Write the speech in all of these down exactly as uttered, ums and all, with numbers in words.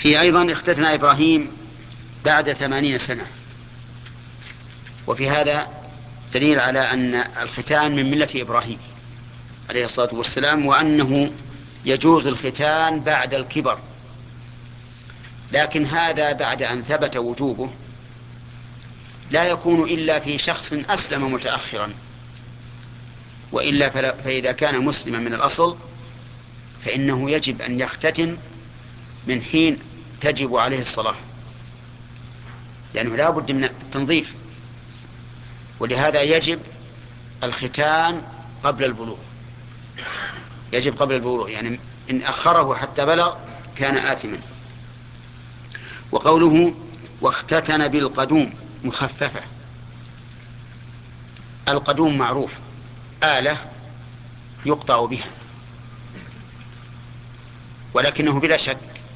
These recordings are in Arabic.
في أيضا اختتن إبراهيم بعد ثمانين سنة، وفي هذا دليل على أن الختان من ملة إبراهيم عليه الصلاة والسلام، وأنه يجوز الختان بعد الكبر، لكن هذا بعد أن ثبت وجوبه لا يكون إلا في شخص أسلم متأخرا، وإلا فإذا كان مسلما من الأصل فإنه يجب أن يختتن من حين تجب عليه الصلاة، لأنه لا بد من التنظيف، ولهذا يجب الختان قبل البلوغ، يجب قبل البلوغ، يعني إن أخره حتى بلغ كان آثما. وقوله واختتن بالقدوم مخففة، القدوم معروف آلة يقطع بها، ولكنه بلا شك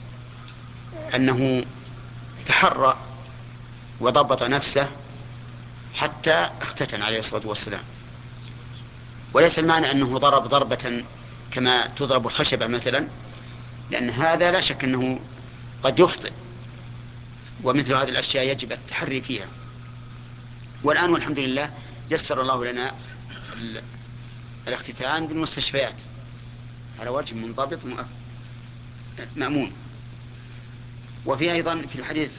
أنه تحرى وضبط نفسه حتى اختتن عليه الصلاة والسلام، وليس المعنى أنه ضرب ضربة كما تضرب الخشبة مثلا، لأن هذا لا شك أنه قد يخطئ، ومثل هذه الأشياء يجب التحري فيها. والآن والحمد لله يسر الله لنا الاختتان بالمستشفيات على وجه منضبط مأمون. وفي أيضا في الحديث